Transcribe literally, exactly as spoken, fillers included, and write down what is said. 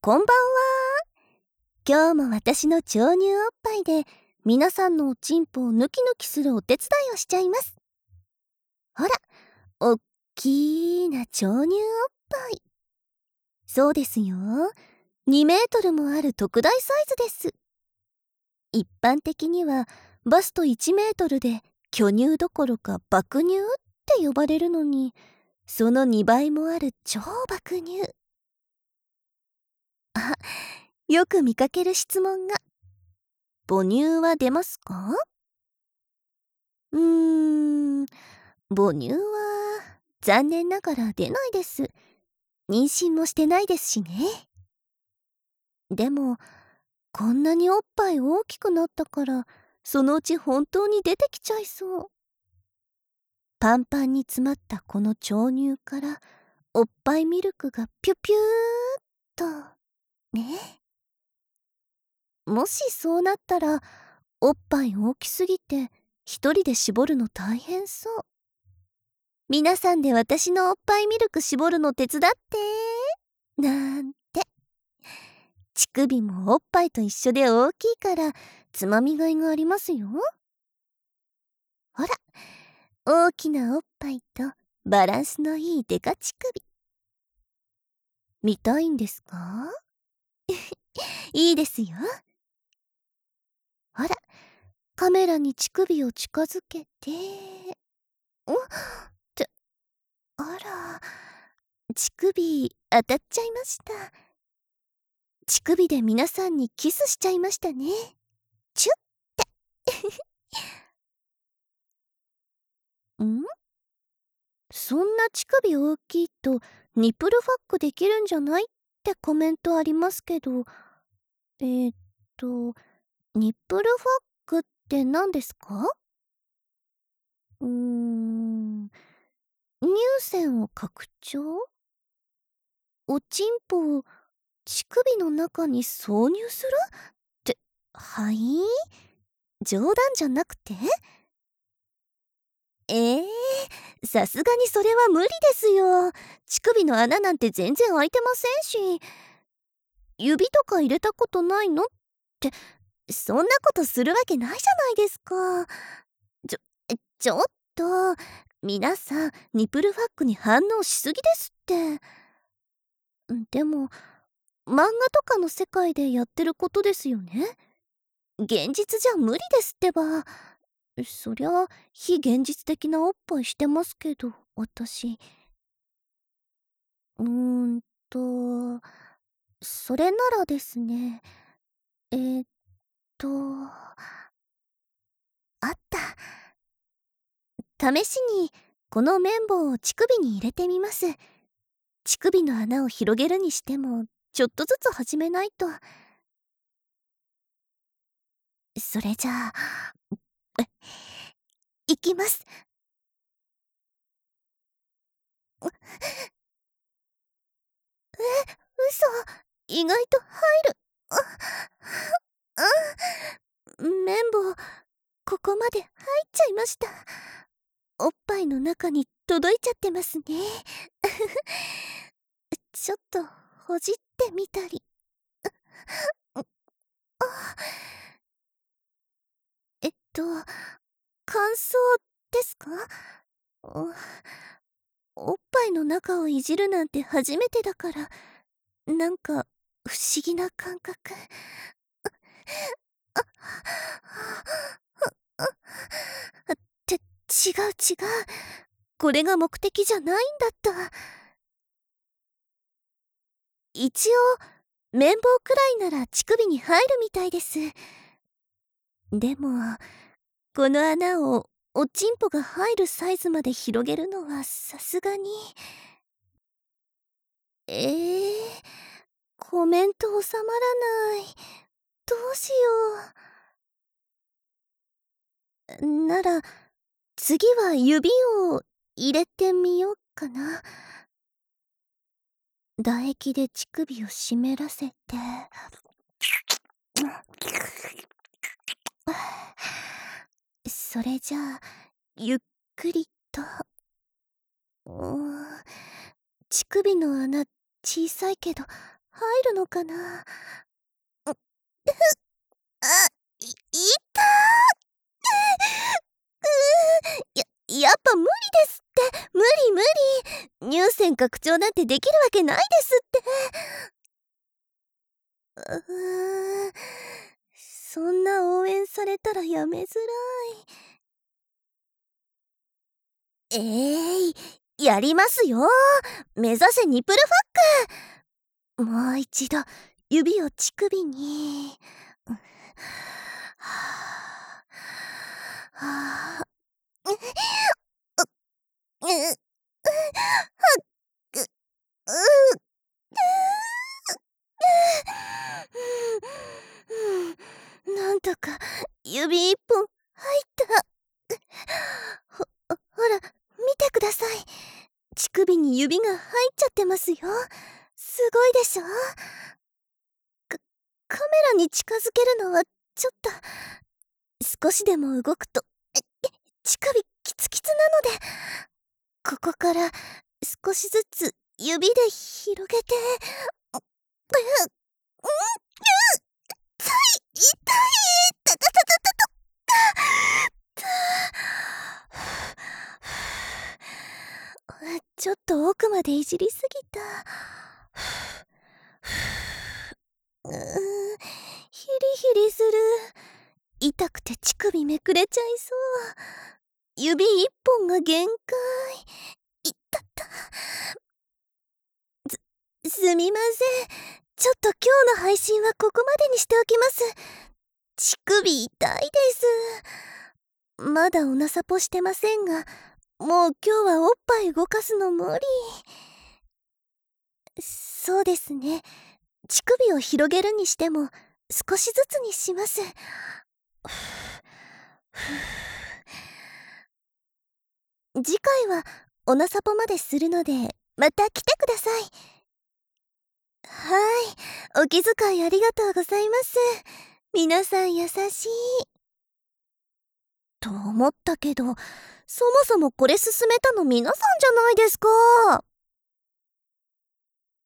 こんばんは。今日も私の超乳おっぱいで皆さんのおちんぽをヌキヌキするお手伝いをしちゃいます。ほら、おっきーな超乳おっぱい。そうですよ。にメートルもある特大サイズです。一般的にはバストいちメートルで巨乳どころか爆乳って呼ばれるのに、そのにばいもある超爆乳。あ、よく見かける質問が。母乳は出ますか？うーん、母乳は残念ながら出ないです。妊娠もしてないですしね。でも、こんなにおっぱい大きくなったから、そのうち本当に出てきちゃいそう。パンパンに詰まったこの腸乳から、おっぱいミルクがピュピューっと、ね。もしそうなったら、おっぱい大きすぎて、一人で絞るの大変そう。皆さんで私のおっぱいミルク絞るの手伝ってーなんて。乳首もおっぱいと一緒で大きいからつまみがいがありますよ。ほら、大きなおっぱいとバランスのいいデカ乳首。見たいんですか？いいですよ。ほら、カメラに乳首を近づけて。おって、あら、乳首当たっちゃいました。乳首で皆さんにキスしちゃいましたね。チュッて。ん？そんな乳首大きいとニップルファックできるんじゃないってコメントありますけど、えー、っと、ニップルファックって何ですか？うーん、乳腺を拡張？おちんぽを乳首の中に挿入するって、はい？冗談じゃなくて？えー、さすがにそれは無理ですよ。乳首の穴なんて全然開いてませんし。指とか入れたことないのって、そんなことするわけないじゃないですか。ちょ、ちょっと、皆さん、ニプルファックに反応しすぎですって。でも、漫画とかの世界でやってることですよね。現実じゃ無理ですってば。そりゃ、非現実的なおっぱいしてますけど、私。うーんと、それならですね、えーっと、あった。試しに、この綿棒を乳首に入れてみます。乳首の穴を広げるにしても、ちょっとずつ始めないと。それじゃあ、いきます。え、嘘。意外と入る。あ、綿棒、ここまで入っちゃいました。おっぱいの中に届いちゃってますね。ちょっとほじってみたり。えっと、乾燥ですか？お、おっぱいの中をいじるなんて初めてだから、なんか不思議な感覚。って違う違う。これが目的じゃないんだった。一応、綿棒くらいなら乳首に入るみたいです。でも、この穴をおちんぽが入るサイズまで広げるのはさすがに。えー、コメント収まらない。どうしよう。なら、次は指を入れてみようかな。唾液で乳首を湿らせて。それじゃあ、ゆっくりと。うーん、乳首の穴小さいけど入るのかな。あ、い、いたーや、やっぱ無理ですって。無理無理。乳腺拡張なんてできるわけないですって。うーん、そんな応援されたらやめづらい。えーい、やりますよ。目指せニプルファック。もう一度指を乳首に。はあ、はあ、う、う、う、う、う、なんとか指一本入った。ほ、ほら、見てください。乳首に指が入っちゃってますよ。すごいでしょ。か、カメラに近づけるのはちょっと、少しでも動くと、え、乳首キツキツなので、ここから少しずつ指で広げて、う、う、うん、痛い、痛い、たたたたたた、た、ちょっと奥までいじりすぎた。うーん、ヒリヒリする。痛くて乳首めくれちゃいそう。指一本が限界。いったった。す、すみません。ちょっと今日の配信はここまでにしておきます。乳首痛いです。まだおなさぽしてませんが、もう今日はおっぱい動かすの無理。そうですね。乳首を広げるにしても少しずつにします。次回はおなさぽまでするのでまた来てください。はい、お気遣いありがとうございます。皆さん優しい。と思ったけど、そもそもこれ勧めたの皆さんじゃないですか。